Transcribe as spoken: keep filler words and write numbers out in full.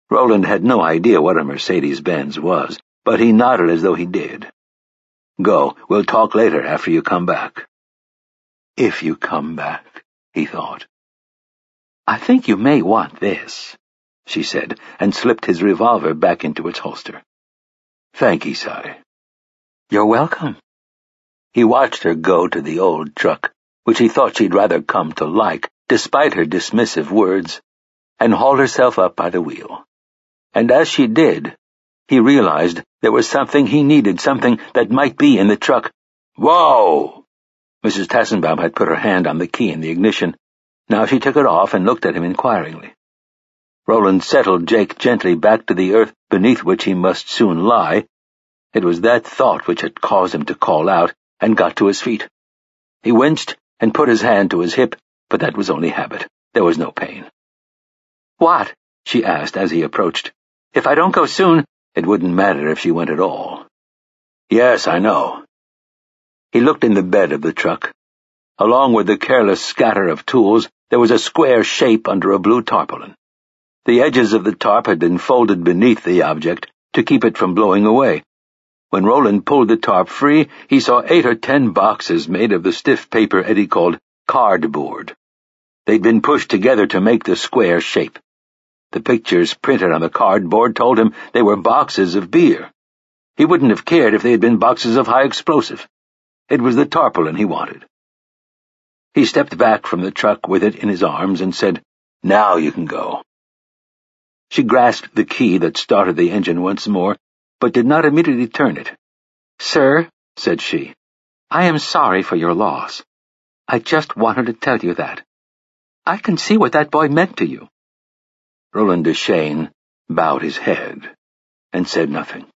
Roland had no idea what a Mercedes-Benz was, but he nodded as though he did. "Go, we'll talk later after you come back." "If you come back," he thought. "I think you may want this," she said, and slipped his revolver back into its holster. "Thank you, Sally." "You're welcome." He watched her go to the old truck, which he thought she'd rather come to like, despite her dismissive words, and hauled herself up by the wheel. And as she did, he realized there was something he needed, something that might be in the truck. "Whoa!" Missus Tassenbaum had put her hand on the key in the ignition. Now she took it off and looked at him inquiringly. Roland settled Jake gently back to the earth beneath which he must soon lie. It was that thought which had caused him to call out, and got to his feet. He winced and put his hand to his hip, but that was only habit. There was no pain. "What?" she asked as he approached. "If I don't go soon—" It wouldn't matter if she went at all. "Yes, I know." He looked in the bed of the truck. Along with the careless scatter of tools, there was a square shape under a blue tarpaulin. The edges of the tarp had been folded beneath the object to keep it from blowing away. When Roland pulled the tarp free, he saw eight or ten boxes made of the stiff paper Eddie called cardboard. They'd been pushed together to make the square shape. The pictures printed on the cardboard told him they were boxes of beer. He wouldn't have cared if they had been boxes of high explosive. It was the tarpaulin he wanted. He stepped back from the truck with it in his arms and said, "Now you can go." She grasped the key that started the engine once more, but did not immediately turn it. "Sir," said she, "I am sorry for your loss. I just wanted to tell you that. I can see what that boy meant to you." Roland Deschain bowed his head and said nothing.